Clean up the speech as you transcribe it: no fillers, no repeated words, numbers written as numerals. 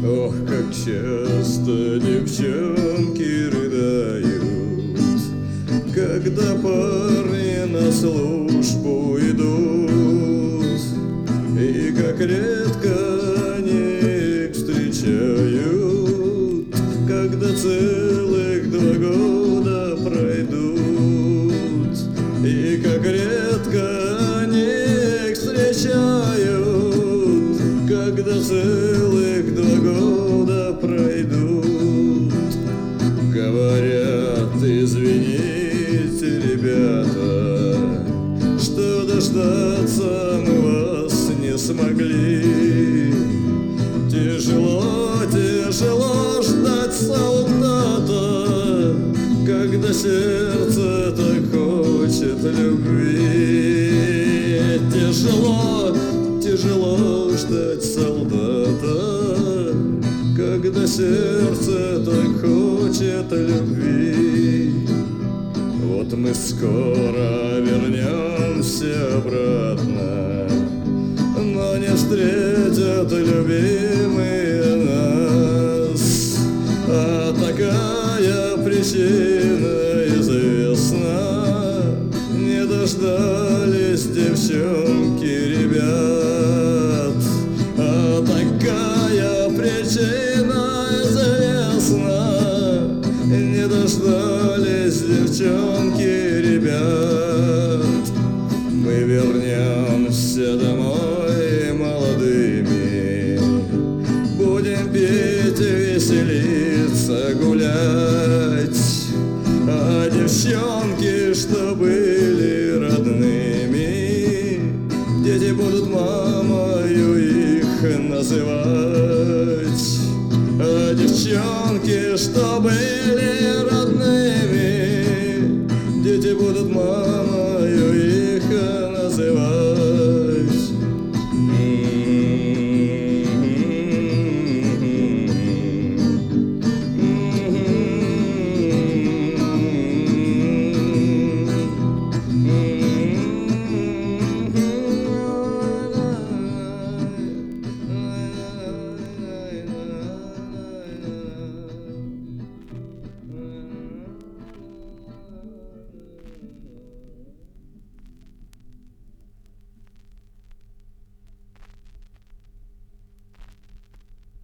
Ох, как часто девчонки рыдают, когда парни на службу идут, и как редко они их встречают, когда целых 2 года пройдут, и как редко они их встречают, когда целых 2 года пройдут. Говорят, извините, ребята, что дождаться мы вас не смогли. Тяжело, тяжело ждать солдата, когда сердце так хочет любви. Тяжело, тяжело ждать солдата, когда сердце так хочет любви. Вот мы скоро вернемся обратно, но не встретят любимые нас. А такая причина известна: не дождались девчонки ребят. А такая причина известна: не дождались девчонки ребят. Мы вернемся домой молодыми, будем петь, веселиться, гулять. А девчонки, что были родными, дети будут мамою их называть. А девчонки, что были родными, дети будут мамою